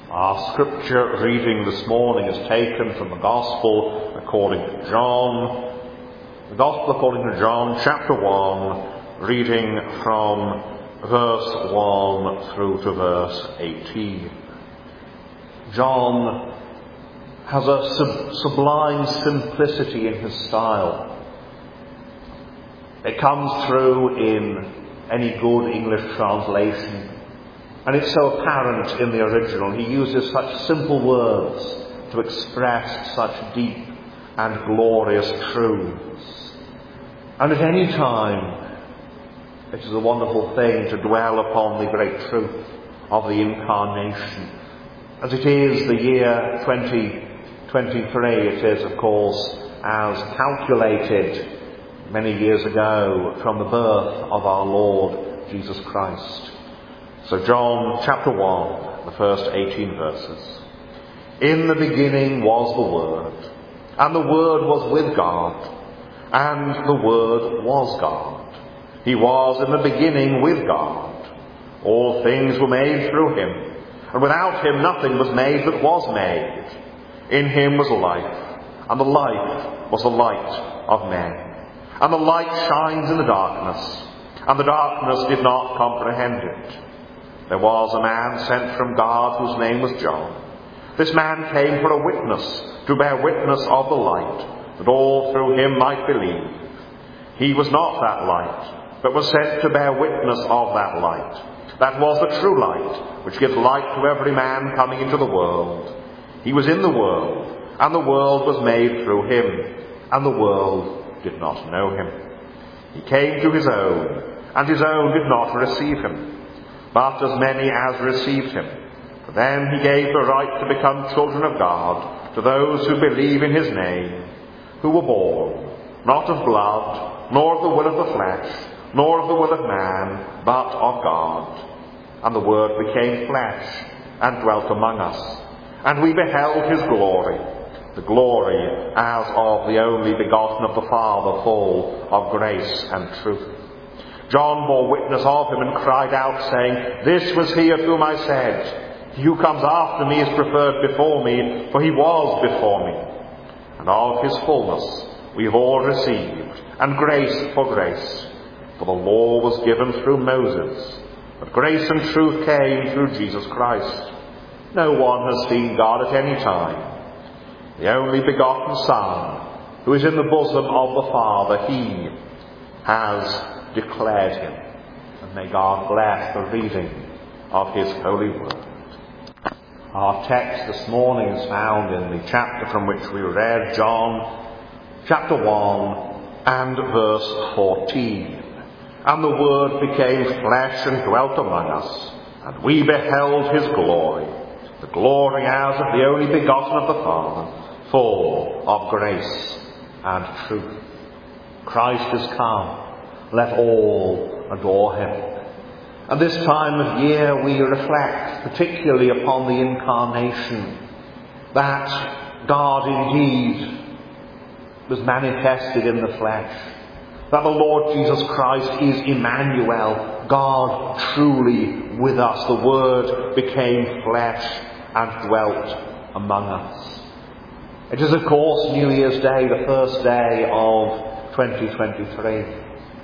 Our scripture reading this morning is taken from the Gospel according to John. The Gospel according to John, chapter 1, reading from verse 1 through to verse 18. John has a sublime simplicity in his style. It comes through in any good English translation. And it's so apparent in the original. He uses such simple words to express such deep and glorious truths. And at any time, it is a wonderful thing to dwell upon the great truth of the Incarnation. As it is the year 2023, it is, of course, as calculated many years ago from the birth of our Lord Jesus Christ. So John chapter 1, the first 18 verses. In the beginning was the Word, and the Word was with God, and the Word was God. He was in the beginning with God. All things were made through him, and without him nothing was made that was made. In him was life, and the life was the light of men. And the light shines in the darkness, and the darkness did not comprehend it. There was a man sent from God whose name was John. This man came for a witness, to bear witness of the light, that all through him might believe. He was not that light, but was sent to bear witness of that light. That was the true light, which gives light to every man coming into the world. He was in the world, and the world was made through him, and the world did not know him. He came to his own, and his own did not receive him. But as many as received him, to them he gave the right to become children of God, to those who believe in his name, who were born, not of blood, nor of the will of the flesh, nor of the will of man, but of God. And the Word became flesh, and dwelt among us. And we beheld his glory, the glory as of the only begotten of the Father, full of grace and truth. John bore witness of him and cried out, saying, This was he of whom I said, He who comes after me is preferred before me, for he was before me. And of his fullness we have all received, and grace for grace. For the law was given through Moses, but grace and truth came through Jesus Christ. No one has seen God at any time. The only begotten Son, who is in the bosom of the Father, he has declared him. And may God bless the reading of his holy word. Our text this morning is found in the chapter from which we read, John chapter 1 and verse 14. And the Word became flesh and dwelt among us, and we beheld his glory, the glory as of the only begotten of the Father, full of grace and truth. Christ is come. Let all adore him. At this time of year we reflect particularly upon the Incarnation, that God indeed was manifested in the flesh, that the Lord Jesus Christ is Emmanuel, God truly with us. The Word became flesh and dwelt among us. It is of course New Year's Day, the first day of 2023.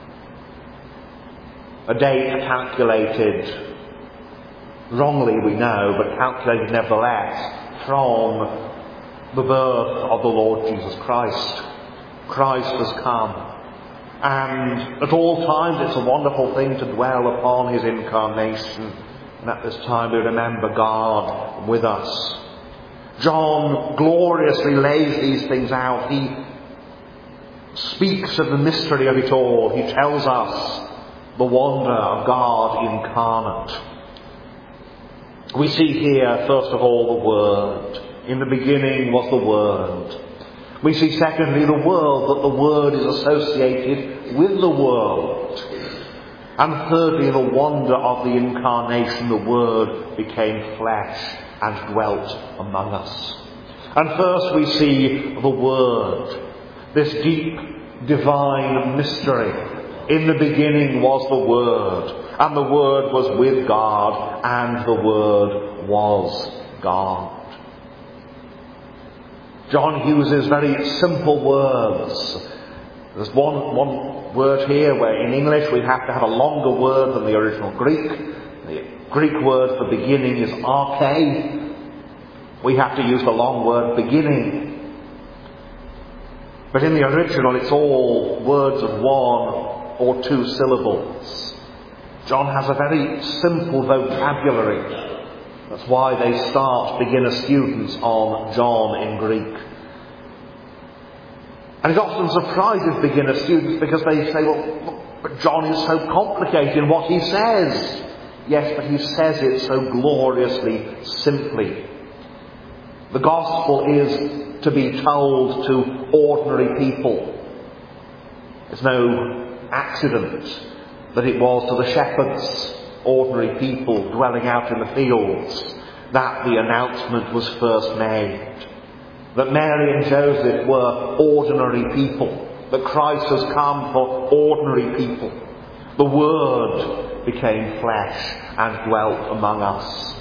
A date calculated, wrongly we know, but calculated nevertheless, from the birth of the Lord Jesus Christ. Christ has come. And at all times it's a wonderful thing to dwell upon his Incarnation. And at this time we remember God with us. John gloriously lays these things out. He speaks of the mystery of it all. He tells us the wonder of God incarnate. We see here, first of all, the Word. In the beginning was the Word. We see, secondly, the world, that the Word is associated with the world. And thirdly, the wonder of the Incarnation, the Word became flesh and dwelt among us. And first we see the Word, this deep divine mystery. In the beginning was the Word, and the Word was with God, and the Word was God. John uses very simple words. There's one word here where in English we have to have a longer word than the original Greek. The Greek word for beginning is arche. We have to use the long word beginning. But in the original it's all words of one or two syllables. John has a very simple vocabulary. That's why they start beginner students on John in Greek. And it often surprises beginner students because they say, well, but John is so complicated in what he says. Yes, but he says it so gloriously simply. The gospel is to be told to ordinary people. It's no accident that it was to the shepherds, ordinary people dwelling out in the fields, that the announcement was first made. That Mary and Joseph were ordinary people. That Christ has come for ordinary people. The Word became flesh and dwelt among us.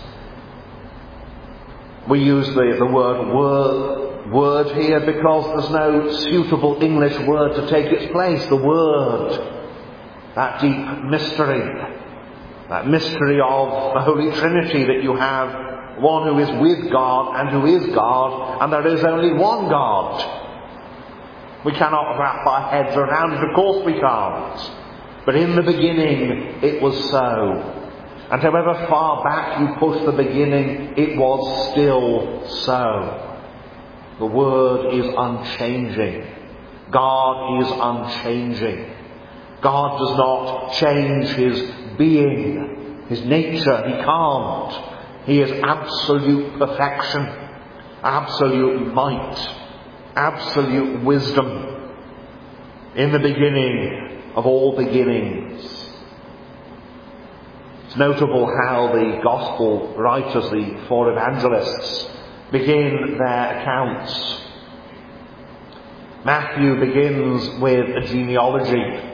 We use the word here because there's no suitable English word to take its place. The Word. That deep mystery. That mystery of the Holy Trinity, that you have one who is with God and who is God, and there is only one God. We cannot wrap our heads around it, of course we can't. But in the beginning it was so. And however far back you push the beginning, it was still so. The Word is unchanging. God is unchanging. God does not change His being, His nature. He can't. He is absolute perfection, absolute might, absolute wisdom. In the beginning of all beginnings. It's notable how the Gospel writers, the four evangelists, begin their accounts. Matthew begins with a genealogy.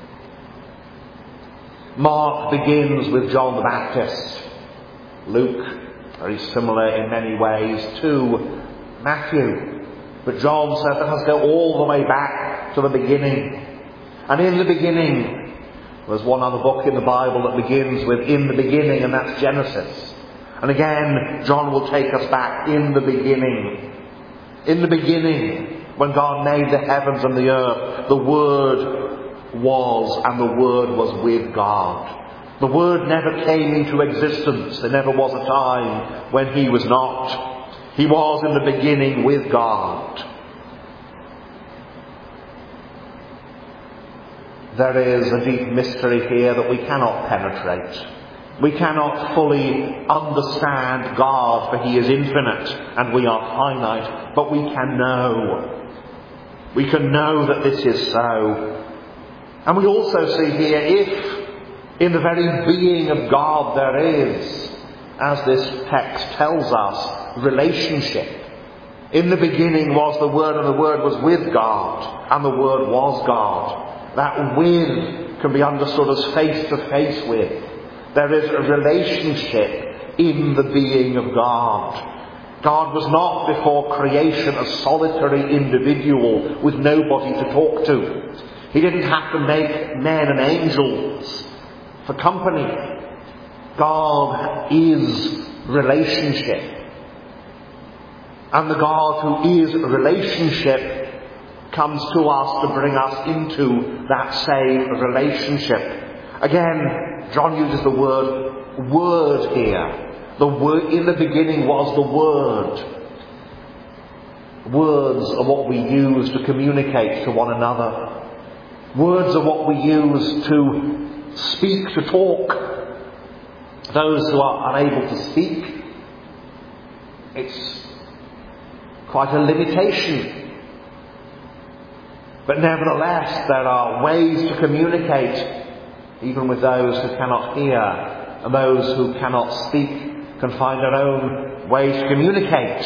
Mark begins with John the Baptist. Luke, very similar in many ways to Matthew. But John says let us go all the way back to the beginning. And in the beginning, there's one other book in the Bible that begins with in the beginning, and that's Genesis. And again, John will take us back in the beginning. In the beginning, when God made the heavens and the earth, the Word was, and the Word was with God. The Word never came into existence. There never was a time when He was not. He was in the beginning with God. There is a deep mystery here that we cannot penetrate. We cannot fully understand God, for He is infinite and we are finite, but we can know. We can know that this is so. And we also see here, if in the very being of God there is, as this text tells us, relationship. In the beginning was the Word, and the Word was with God, and the Word was God. That with can be understood as face to face with. There is a relationship in the being of God. God was not before creation a solitary individual with nobody to talk to. He didn't have to make men and angels for company. God is relationship. And the God who is relationship comes to us to bring us into that same relationship. Again, John uses the word here. The word in the beginning was the Word. Words are what we use to communicate to one another. Words are what we use to speak, to talk. Those who are unable to speak, it's quite a limitation. But nevertheless, there are ways to communicate, even with those who cannot hear, and those who cannot speak can find their own ways to communicate.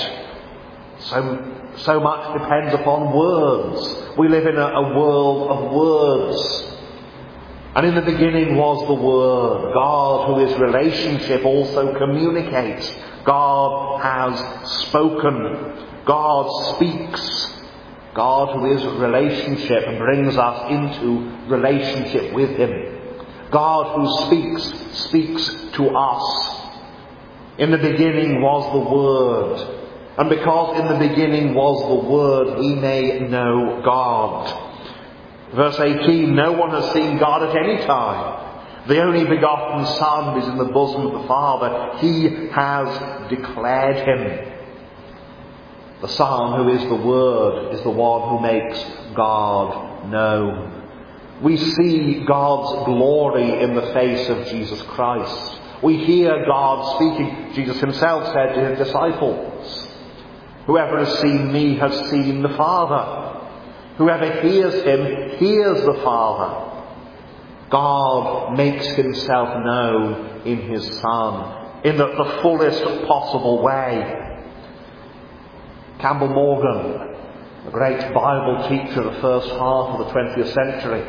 So much depends upon words. We live in a world of words. And in the beginning was the Word. God, who is relationship, also communicates. God has spoken. God speaks. God, who is relationship, brings us into relationship with Him. God, who speaks to us. In the beginning was the Word. And because in the beginning was the Word, we may know God. Verse 18, no one has seen God at any time. The only begotten Son is in the bosom of the Father. He has declared Him. The Son, who is the Word, is the one who makes God known. We see God's glory in the face of Jesus Christ. We hear God speaking. Jesus himself said to his disciples, whoever has seen me has seen the Father. Whoever hears him hears the Father. God makes himself known in his Son in the fullest possible way. Campbell Morgan, a great Bible teacher of the first half of the 20th century,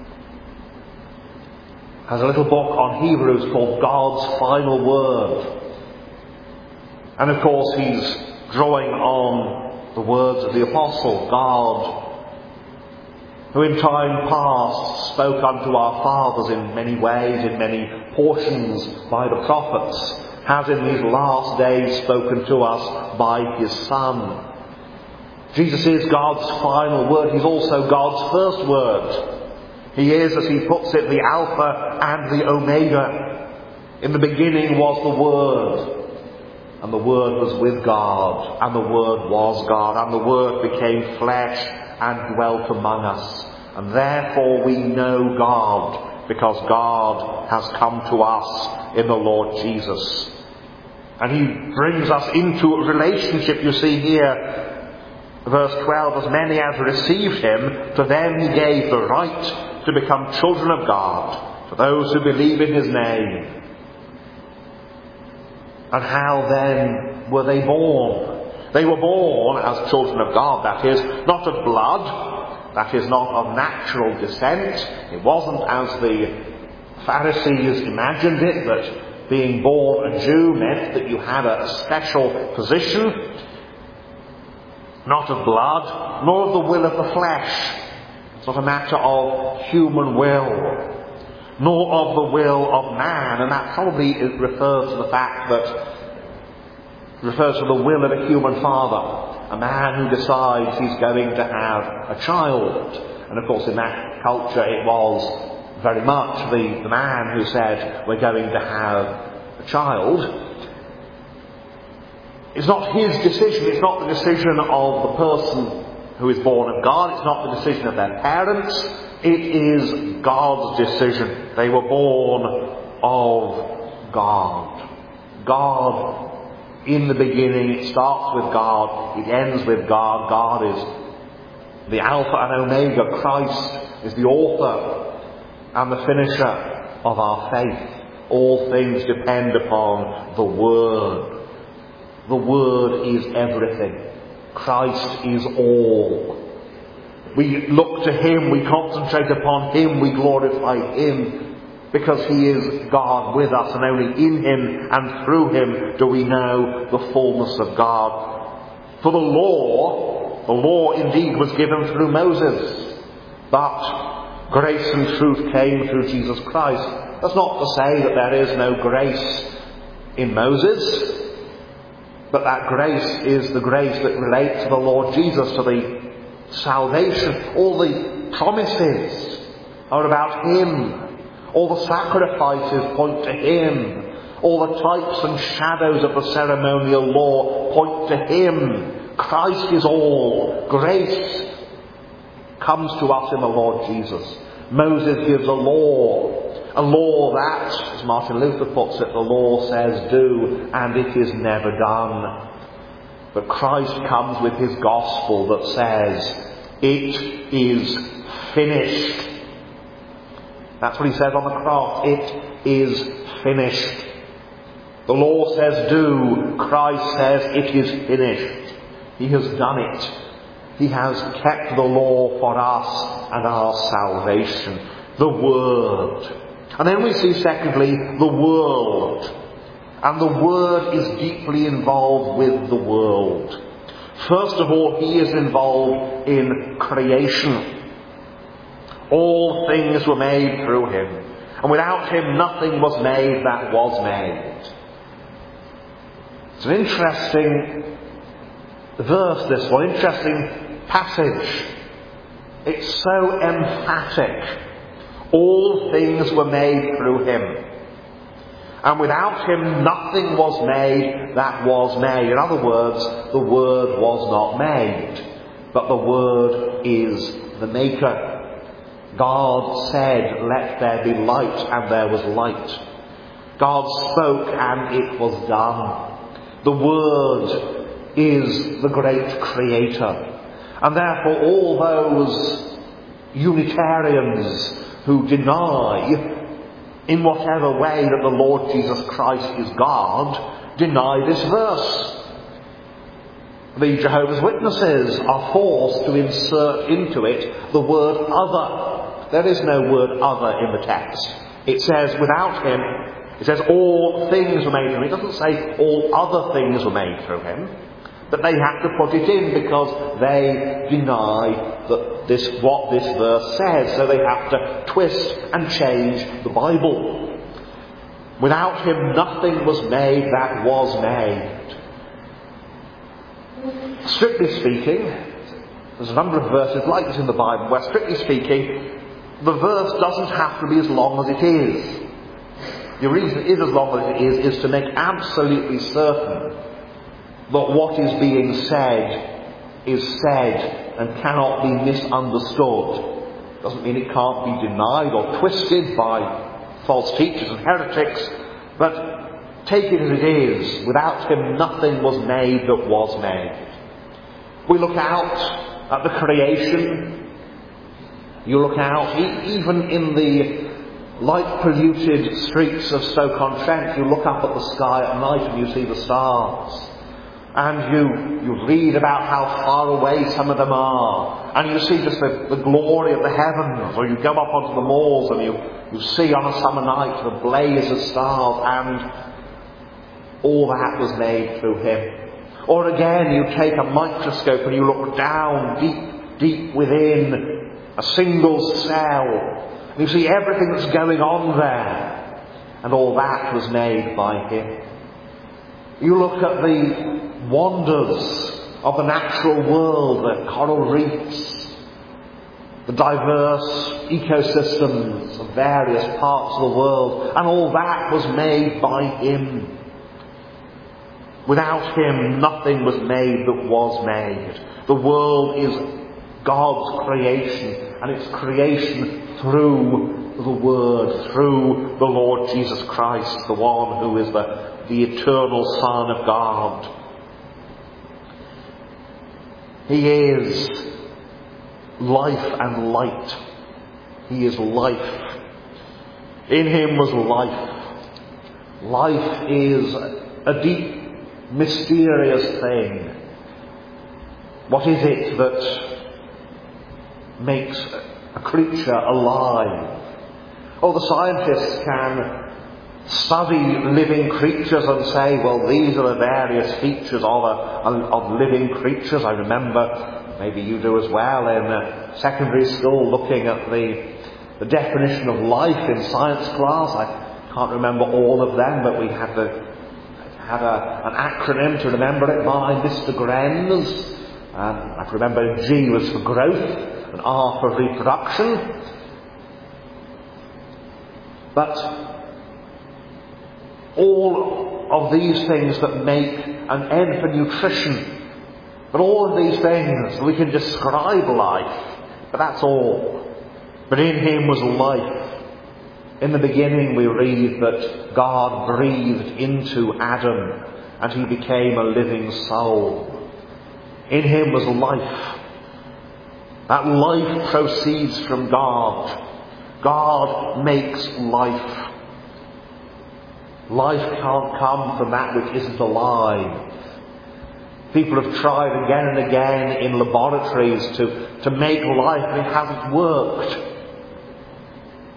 has a little book on Hebrews called God's Final Word. And of course he's drawing on the words of the Apostle, God, who in time past spoke unto our fathers in many ways, in many portions by the prophets, has in these last days spoken to us by his Son. Jesus is God's final word. He's also God's first word. He is, as he puts it, the Alpha and the Omega. In the beginning was the Word, and the Word was with God, and the Word was God, and the Word became flesh and dwelt among us. And therefore we know God, because God has come to us in the Lord Jesus. And he brings us into a relationship, you see here, verse 12, as many as received him, to them he gave the right to become children of God, to those who believe in his name. And how then were they born? They were born as children of God, that is, not of blood, that is, not of natural descent. It wasn't as the Pharisees imagined it, that being born a Jew meant that you had a special position. Not of blood, nor of the will of the flesh. It's not a matter of human will, nor of the will of man. And that probably refers to the fact that refers to the will of a human father, a man who decides he's going to have a child. And of course in that culture it was very much the man who said, we're going to have a child. It's not his decision, it's not the decision of the person who is born of God, it's not the decision of their parents, it is God's decision. They were born of God. God in the beginning, it starts with God, it ends with God. God is the Alpha and Omega. Christ is the author and the finisher of our faith. All things depend upon the Word. The Word is everything. Christ is all. We look to him, we concentrate upon him, we glorify him, because he is God with us, and only in him and through him do we know the fullness of God. For the law indeed was given through Moses, but grace and truth came through Jesus Christ. That's not to say that there is no grace in Moses, but that grace is the grace that relates to the Lord Jesus, to the salvation. All the promises are about him. All the sacrifices point to him. All the types and shadows of the ceremonial law point to him. Christ is all. Grace comes to us in the Lord Jesus. Moses gives a law that, as Martin Luther puts it, the law says do, and it is never done. But Christ comes with his gospel that says, it is finished. That's what he says on the cross. It is finished. The law says do. Christ says it is finished. He has done it. He has kept the law for us and our salvation. the Word. And then we see, secondly, the world. And the Word is deeply involved with the world. First of all, he is involved in creation. All things were made through him. And without him, nothing was made that was made. It's an interesting verse, this one. Interesting passage. It's so emphatic. All things were made through him. And without him, nothing was made that was made. In other words, the Word was not made, but the Word is the Maker. God said, "Let there be light," and there was light. God spoke, and it was done. The Word is the great Creator. And therefore all those Unitarians who deny in whatever way that the Lord Jesus Christ is God, deny this verse. The Jehovah's Witnesses are forced to insert into it the word other. There is no word other in the text. It says without him, it says all things were made through him. It doesn't say all other things were made through him. But they have to put it in because they deny that what this verse says. So they have to twist and change the Bible. Without him, nothing was made that was made. Strictly speaking, there's a number of verses like this in the Bible where, strictly speaking, the verse doesn't have to be as long as it is. The reason it is as long as it is to make absolutely certain that what is being said is said and cannot be misunderstood. Doesn't mean it can't be denied or twisted by false teachers and heretics, but take it as it is. Without him, nothing was made that was made. We look out at the creation. You look out, even in the light-polluted streets of Stoke-on-Trent, you look up at the sky at night and you see the stars. And you read about how far away some of them are. And you see just the glory of the heavens. Or you go up onto the moors and you see on a summer night the blaze of stars. And all that was made through him. Or again, you take a microscope and you look down deep within a single cell. And you see everything that's going on there. And all that was made by him. You look at the wonders of the natural world, the coral reefs, the diverse ecosystems of various parts of the world, and all that was made by him. Without him, nothing was made that was made. The world is God's creation, and it's creation through the Word, through the Lord Jesus Christ, the one who is the eternal Son of God. He is life and light. He is life. In him was life. Life is a deep, mysterious thing. What is it that makes a creature alive? Oh, the scientists can study living creatures and say, well, these are the various features of living creatures. I remember, maybe you do as well, in secondary school looking at the definition of life in science class. I can't remember all of them, but we had an acronym to remember it by Mr. Grenz. I can remember G was for growth and R for reproduction. But all of these things that make an N for nutrition, but all of these things, we can describe life, but that's all. But in him was life. In the beginning we read that God breathed into Adam and he became a living soul. In him was life. That life proceeds from God. God makes life. Life can't come from that which isn't alive. People have tried again and again in laboratories to make life, and it hasn't worked.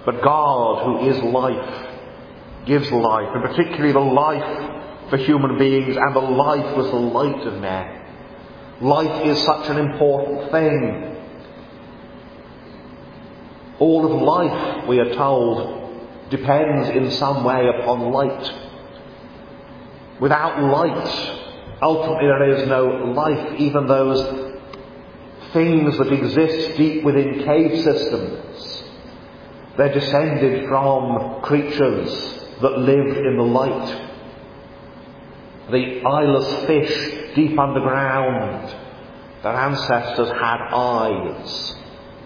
But God, who is life, gives life, and particularly the life for human beings, and the life was the light of men. Life is such an important thing. All of life, we are told, depends in some way upon light. Without light, ultimately there is no life. Even those things that exist deep within cave systems, they're descended from creatures that lived in the light. The eyeless fish deep underground, their ancestors had eyes.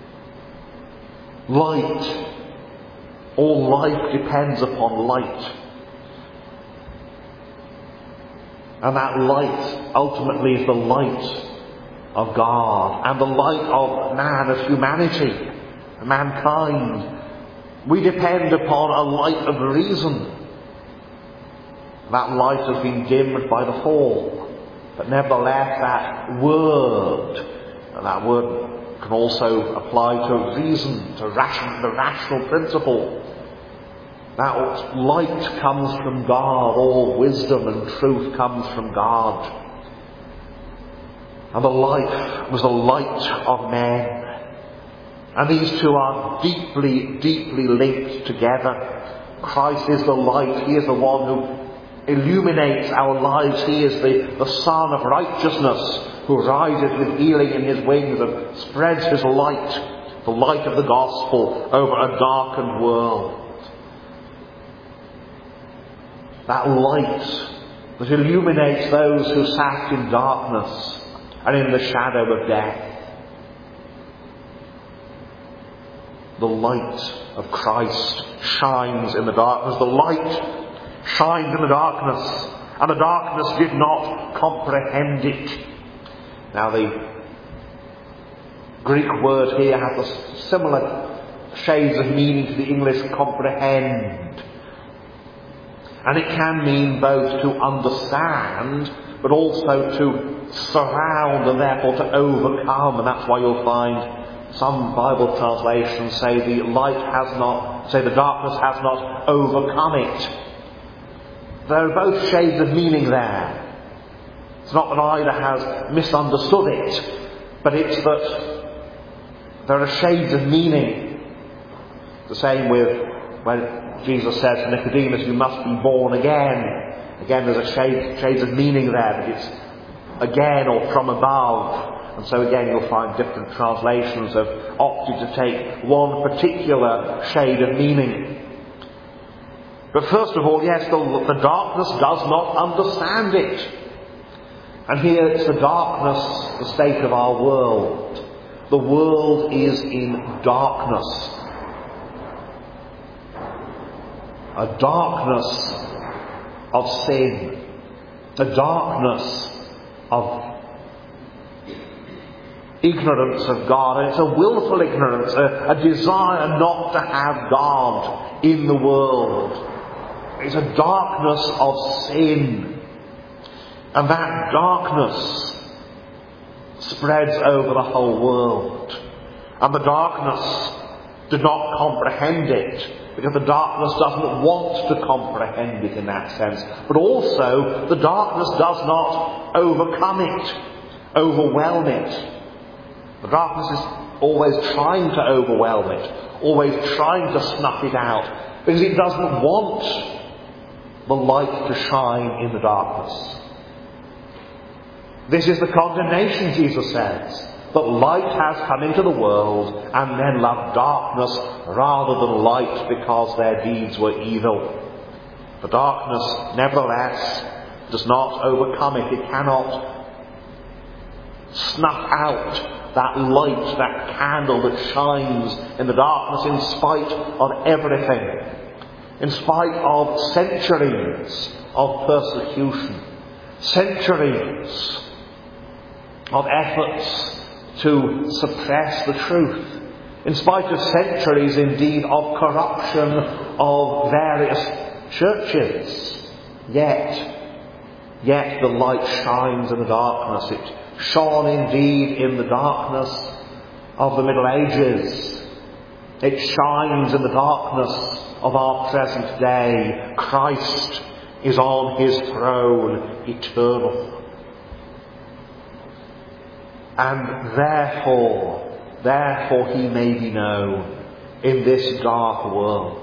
Light. All life depends upon light. And that light ultimately is the light of God and the light of man, of humanity, mankind. We depend upon a light of reason. That light has been dimmed by the fall. But nevertheless, that word can also apply to reason, to the rational principle. That light comes from God. All wisdom and truth comes from God. And the light was the light of men. And these two are deeply, deeply linked together. Christ is the light. He is the one who illuminates our lives. He is the Son of righteousness who rises with healing in his wings and spreads his light, the light of the gospel, over a darkened world. That light that illuminates those who sat in darkness and in the shadow of death. The light of Christ shines in the darkness. The light shines in the darkness, and the darkness did not comprehend it. Now the Greek word here has similar shades of meaning to the English comprehend. And it can mean both to understand, but also to surround and therefore to overcome. And that's why you'll find some Bible translations say the darkness has not overcome it. There are both shades of meaning there. It's not that either has misunderstood it, but it's that there are shades of meaning. The same with when Jesus says to Nicodemus, you must be born again. Again, there's a shades of meaning there, that it's again or from above. And so again, you'll find different translations have opted to take one particular shade of meaning. But first of all, yes, the darkness does not understand it. And here it's the darkness, the state of our world. The world is in darkness. A darkness of sin. A darkness of ignorance of God. And it's a willful ignorance, a desire not to have God in the world. It's a darkness of sin. And that darkness spreads over the whole world. And the darkness did not comprehend it, because the darkness doesn't want to comprehend it in that sense. But also, the darkness does not overcome it, overwhelm it. The darkness is always trying to overwhelm it, always trying to snuff it out, because it doesn't want the light to shine in the darkness. This is the condemnation, Jesus says, that light has come into the world, and men loved darkness rather than light because their deeds were evil. The darkness, nevertheless, does not overcome it. It cannot snuff out that light, that candle that shines in the darkness in spite of everything, in spite of centuries of persecution, centuries of efforts to suppress the truth, in spite of centuries indeed of corruption of various churches. Yet the light shines in the darkness. It shone indeed in the darkness of the Middle Ages. It shines in the darkness of our present day. Christ is on his throne, eternal. And therefore he may be known in this dark world.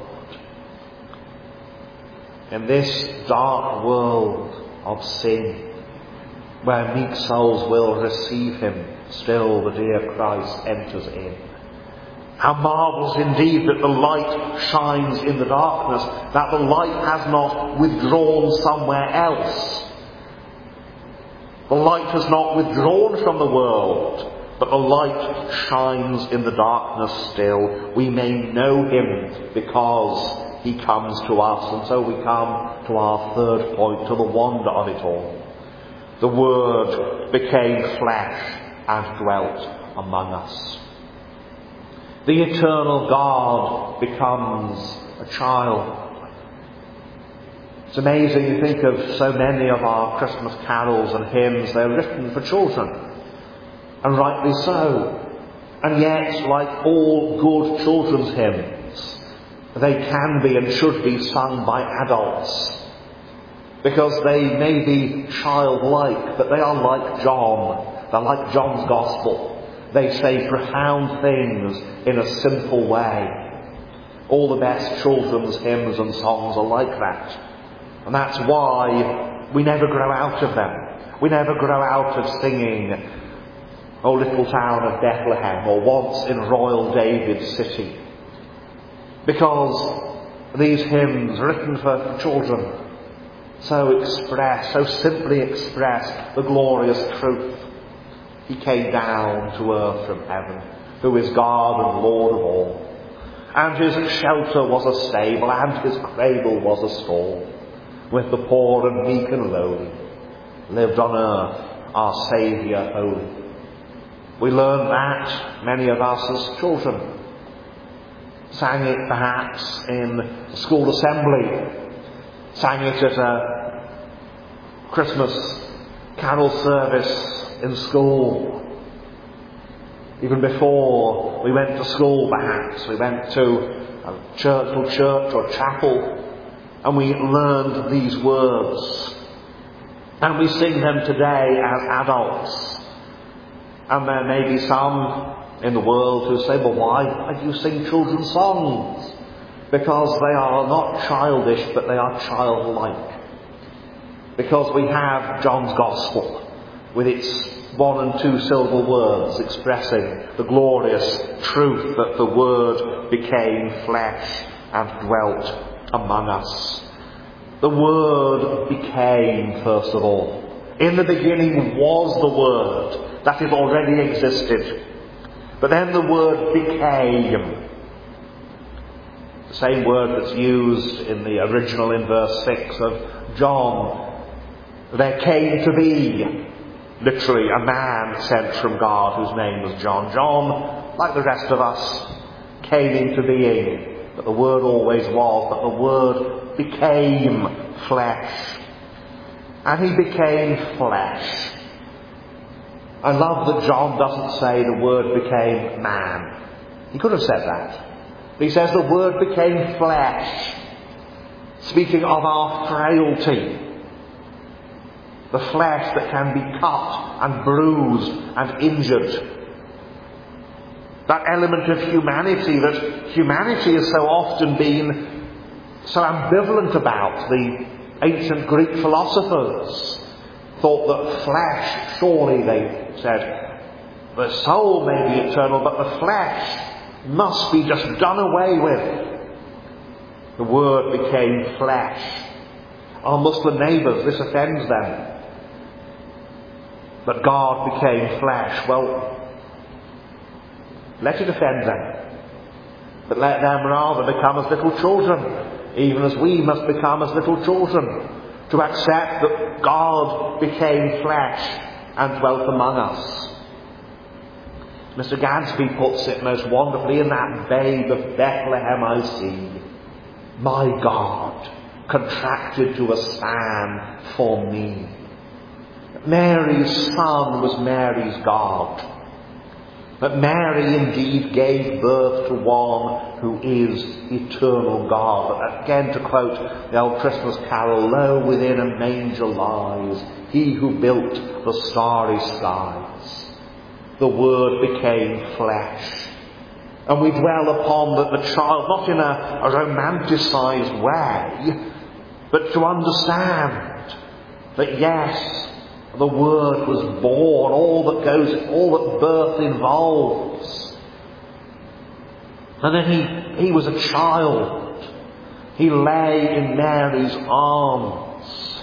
In this dark world of sin, where meek souls will receive him, still the dear Christ enters in. How marvellous indeed that the light shines in the darkness, that the light has not withdrawn somewhere else. The light has not withdrawn from the world, but the light shines in the darkness still. We may know him because he comes to us. And so we come to our third point, to the wonder of it all. The Word became flesh and dwelt among us. The eternal God becomes a child. It's amazing, you think of so many of our Christmas carols and hymns, they're written for children. And rightly so. And yet, like all good children's hymns, they can be and should be sung by adults. Because they may be childlike, but they are like John. They're like John's Gospel. They say profound things in a simple way. All the best children's hymns and songs are like that. And that's why we never grow out of them. We never grow out of singing O Little Town of Bethlehem or Once in Royal David's City. Because these hymns written for children so simply express the glorious truth. He came down to earth from heaven, who is God and Lord of all. And his shelter was a stable, and his cradle was a stall. With the poor and meek and lowly, lived on earth our Saviour holy. We learned that, many of us as children. Sang it perhaps in the school assembly. Sang it at a Christmas carol service in school. Even before we went to school perhaps, we went to a church or chapel, and we learned these words. And we sing them today as adults. And there may be some in the world who say, well, why do you sing children's songs? Because they are not childish, but they are childlike. Because we have John's Gospel with its 1 and 2 syllable words expressing the glorious truth that the Word became flesh and dwelt among us. The Word became, first of all. In the beginning was the Word. That it already existed. But then the Word became. The same word that's used in the original in verse 6 of John. There came to be, literally, a man sent from God whose name was John. John, like the rest of us, came into being. But the Word always was. But the Word became flesh. And he became flesh. I love that John doesn't say the Word became man. He could have said that. But he says the Word became flesh. Speaking of our frailty. The flesh that can be cut and bruised and injured. That element of humanity that humanity has so often been so ambivalent about. The ancient Greek philosophers thought that flesh, surely they said, the soul may be eternal, but the flesh must be just done away with. The Word became flesh. Our Muslim neighbours, this offends them. But God became flesh. Well, let it offend them. But let them rather become as little children, even as we must become as little children, to accept that God became flesh and dwelt among us. Mr. Gadsby puts it most wonderfully, in that babe of Bethlehem I see, my God contracted to a stand for me. Mary's Son was Mary's God. That Mary indeed gave birth to one who is eternal God. Again, to quote the old Christmas carol, "Lo, within a manger lies he who built the starry skies. The Word became flesh." And we dwell upon the child, not in a romanticised way, but to understand that yes, the Word was born, all that birth involves. And then he was a child. He lay in Mary's arms.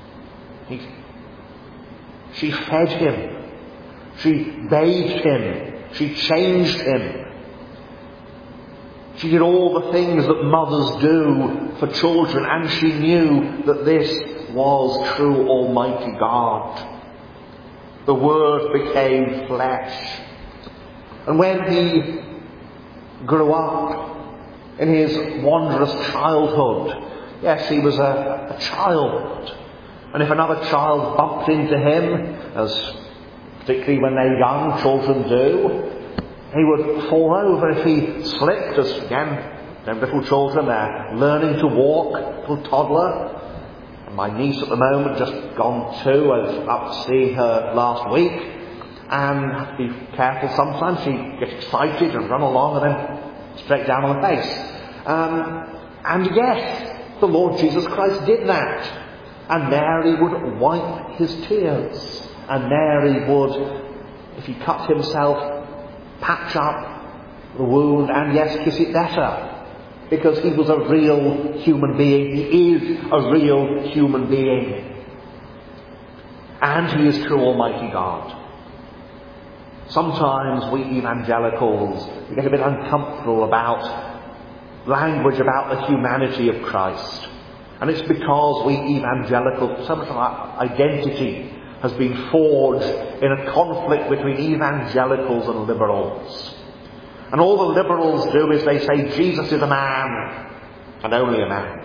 She fed him. She bathed him. She changed him. She did all the things that mothers do for children, and she knew that this was true Almighty God. The Word became flesh. And when he grew up in his wondrous childhood, yes, he was a child. And if another child bumped into him, as particularly when they're young, children do, he would fall over if he slipped, as again, little children, they're learning to walk, little toddler. And my niece at the moment, just gone too, I was up to see her last week, and have to be careful sometimes. She gets excited and run along and then straight down on the face. And yes, the Lord Jesus Christ did that. And Mary would wipe his tears. And Mary would, if he cut himself, patch up the wound and yes, kiss it better. Because he was a real human being. He is a real human being. And he is true Almighty God. Sometimes we evangelicals, we get a bit uncomfortable about language about the humanity of Christ. And it's because we evangelicals, so much of our identity has been forged in a conflict between evangelicals and liberals. And all the liberals do is they say Jesus is a man, and only a man.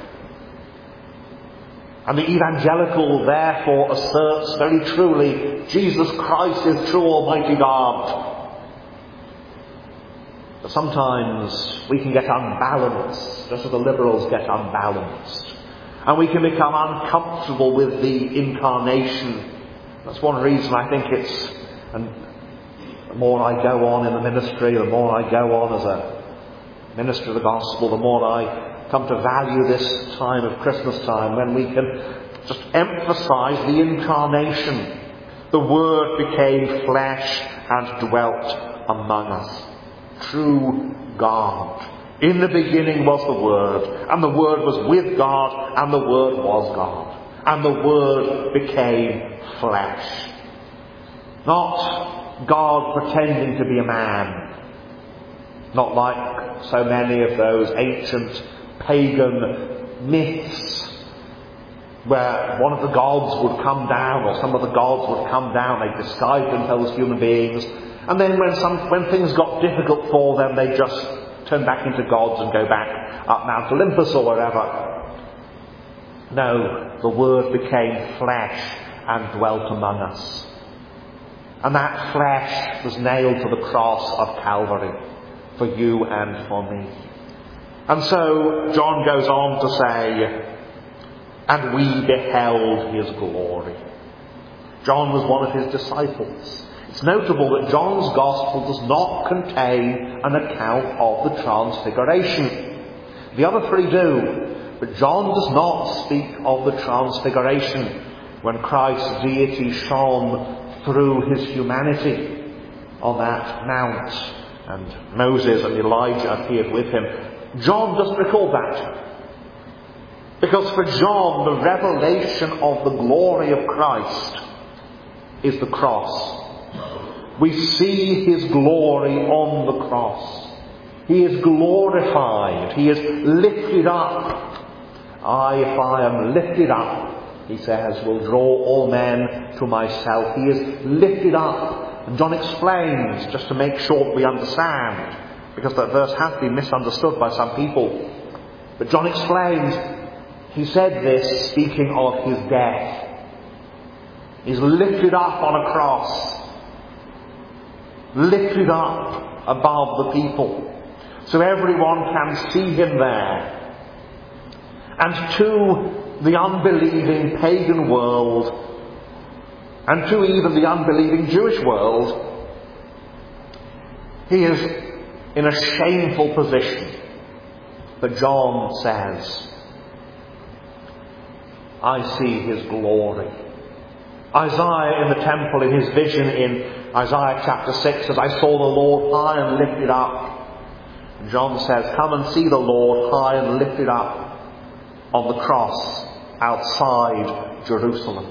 And the evangelical therefore asserts very truly, Jesus Christ is true Almighty God. But sometimes we can get unbalanced, just as the liberals get unbalanced. And we can become uncomfortable with the incarnation. That's one reason I think it's, and the more I go on in the ministry, the more I go on as a minister of the gospel, the more I come to value this time of Christmas time when we can just emphasize the incarnation. The Word became flesh and dwelt among us. True God. In the beginning was the Word, and the Word was with God, and the Word was God. And the Word became flesh. Not God pretending to be a man. Not like so many of those ancient pagan myths where one of the gods would come down, or some of the gods would come down, they disguised themselves as human beings, and then when things got difficult for them, they just turn back into gods and go back up Mount Olympus or wherever. No, the Word became flesh and dwelt among us. And that flesh was nailed to the cross of Calvary for you and for me. And so John goes on to say, and we beheld his glory. John was one of his disciples. It's notable that John's Gospel does not contain an account of the Transfiguration. The other three do, but John does not speak of the Transfiguration, when Christ's deity shone through his humanity on that mount, and Moses and Elijah appeared with him. John doesn't record that. Because for John, the revelation of the glory of Christ is the cross. We see his glory on the cross. He is glorified. He is lifted up. If I am lifted up, he says, will draw all men to myself. He is lifted up. And John explains, just to make sure that we understand, because that verse has been misunderstood by some people. But John explains, he said this speaking of his death. He's lifted up on a cross. lifted up above the people, so everyone can see him there. And to the unbelieving pagan world, and to even the unbelieving Jewish world, he is in a shameful position. But John says, I see his glory. Isaiah in the temple, in his vision in Isaiah chapter 6, says, I saw the Lord high and lifted up. And John says, come and see the Lord high and lifted up on the cross outside Jerusalem.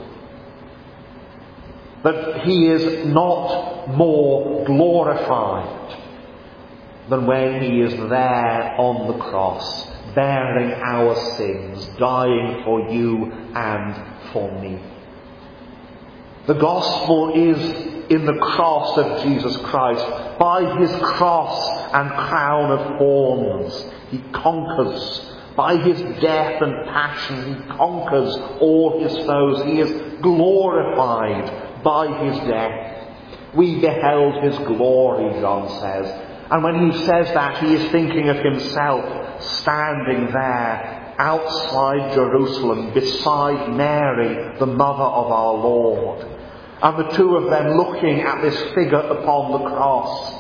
But he is not more glorified than when he is there on the cross, bearing our sins, dying for you and for me. The gospel is in the cross of Jesus Christ. By his cross and crown of thorns, he conquers. By his death and passion, he conquers all his foes. He is glorified by his death. We beheld his glory, John says. And when he says that, he is thinking of himself standing there outside Jerusalem beside Mary, the mother of our Lord. And the two of them looking at this figure upon the cross.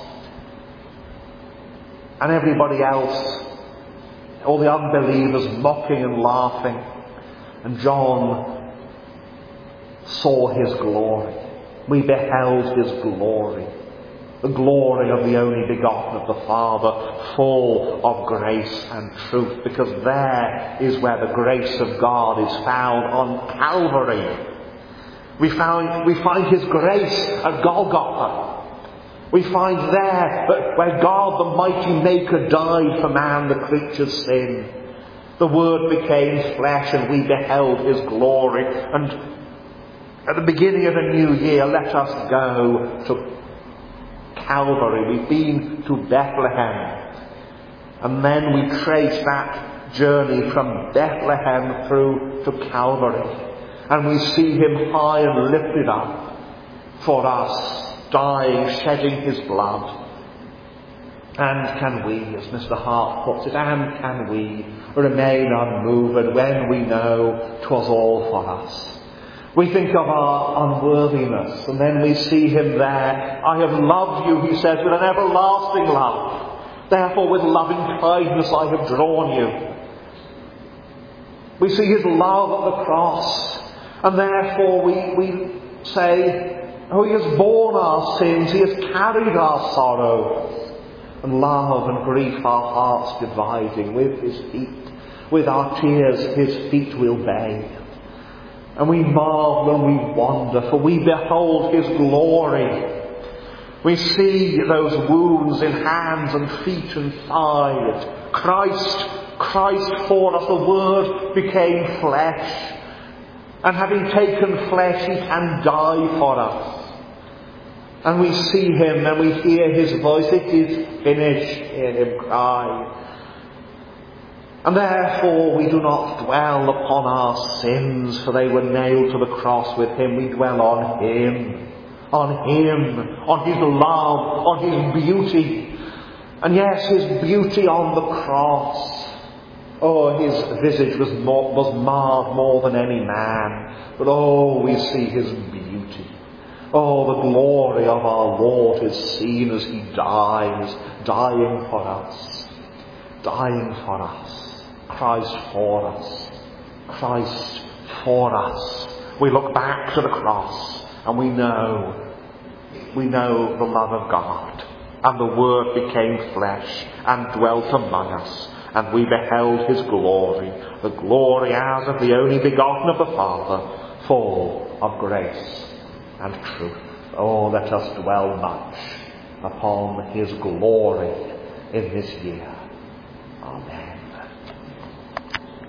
And everybody else, all the unbelievers, mocking and laughing. And John saw his glory. We beheld his glory. The glory of the only begotten of the Father, full of grace and truth. Because there is where the grace of God is found, on Calvary. We find his grace at Golgotha. We find there where God the mighty Maker died for man, the creature's sin. The Word became flesh and we beheld his glory. And at the beginning of a new year, let us go to Calvary. We've been to Bethlehem. And then we trace that journey from Bethlehem through to Calvary. And we see him high and lifted up for us, dying, shedding his blood. And can we, as Mr. Hart puts it, and can we remain unmoved when we know 'twas all for us? We think of our unworthiness, and then we see him there. I have loved you, he says, with an everlasting love. Therefore with loving kindness I have drawn you. We see his love at the cross. And therefore we say, oh, he has borne our sins, he has carried our sorrows. And love and grief our hearts dividing with his feet. With our tears his feet will bathe. And we marvel and we wonder, for we behold his glory. We see those wounds in hands and feet and thighs. Christ for us, the Word became flesh. And having taken flesh, he can die for us. And we see him and we hear his voice, it is finished, hear him cry. And therefore we do not dwell upon our sins, for they were nailed to the cross with him. We dwell on him, on his love, on his beauty. And yes, his beauty on the cross. Oh, his visage was marred more than any man. But oh, we see his beauty. Oh, the glory of our Lord is seen as he dies, dying for us. Dying for us. Christ for us. Christ for us. We look back to the cross and we know the love of God. And the Word became flesh and dwelt among us. And we beheld his glory, the glory as of the only begotten of the Father, full of grace and truth. Oh, let us dwell much upon his glory in this year. Amen.